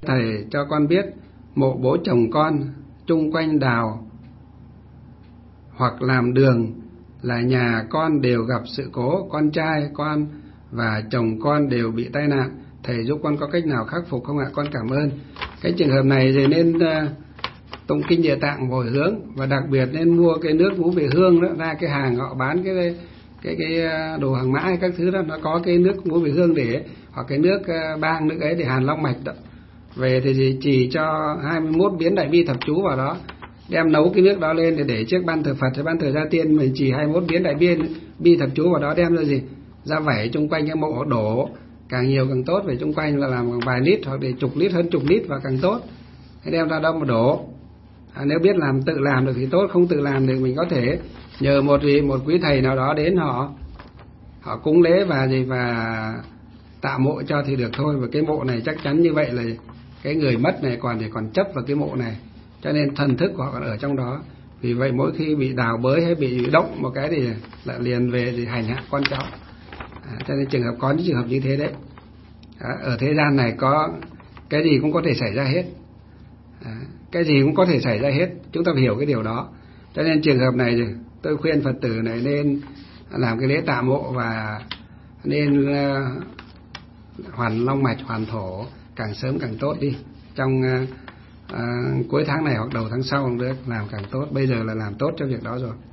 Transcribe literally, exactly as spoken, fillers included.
Thầy cho con biết mộ bố chồng con chung quanh đào hoặc làm đường là nhà con đều gặp sự cố, con trai con và chồng con đều bị tai nạn. Thầy giúp con có cách nào khắc phục không ạ? Con cảm ơn. Cái trường hợp này thì nên uh, tụng kinh Địa Tạng hồi hướng, và đặc biệt nên mua cái nước ngũ vị hương đó, ra cái hàng họ bán cái cái cái đồ hàng mã hay các thứ đó, nó có cái nước ngũ vị hương để, hoặc cái nước uh, bang nước ấy để hàn long mạch đó. Về thì chỉ cho hai mươi mốt biến đại bi thập chú vào đó, đem nấu cái nước đó lên để để trước ban thờ Phật hay ban thờ gia tiên, mình chỉ hai mươi mốt biến đại bi bi thập chú vào đó, đem ra gì ra vẩy chung quanh cái mộ, đổ càng nhiều càng tốt, về chung quanh là làm vài lít hoặc để chục lít, hơn chục lít và càng tốt. Thế đem ra đâu mà đổ. À, nếu biết làm tự làm được thì tốt, không tự làm thì mình có thể nhờ một gì một quý thầy nào đó đến họ họ cúng lễ và gì và tạo mộ cho thì được thôi. Và cái mộ này chắc chắn như vậy là cái người mất này còn thì còn chấp vào cái mộ này, cho nên thần thức của họ còn ở trong đó. Vì vậy mỗi khi bị đào bới hay bị động một cái thì lại liền về thì hành hạ con cháu. À, cho nên trường hợp có những trường hợp như thế đấy. À, ở thế gian này có cái gì cũng có thể xảy ra hết. À, cái gì cũng có thể xảy ra hết, chúng ta phải hiểu cái điều đó. Cho nên trường hợp này tôi khuyên Phật tử này nên làm cái lễ tạ mộ và nên uh, hoàn long mạch, hoàn thổ càng sớm càng tốt đi. Trong uh, uh, cuối tháng này hoặc đầu tháng sau cũng được, làm càng tốt. Bây giờ là làm tốt cho việc đó rồi.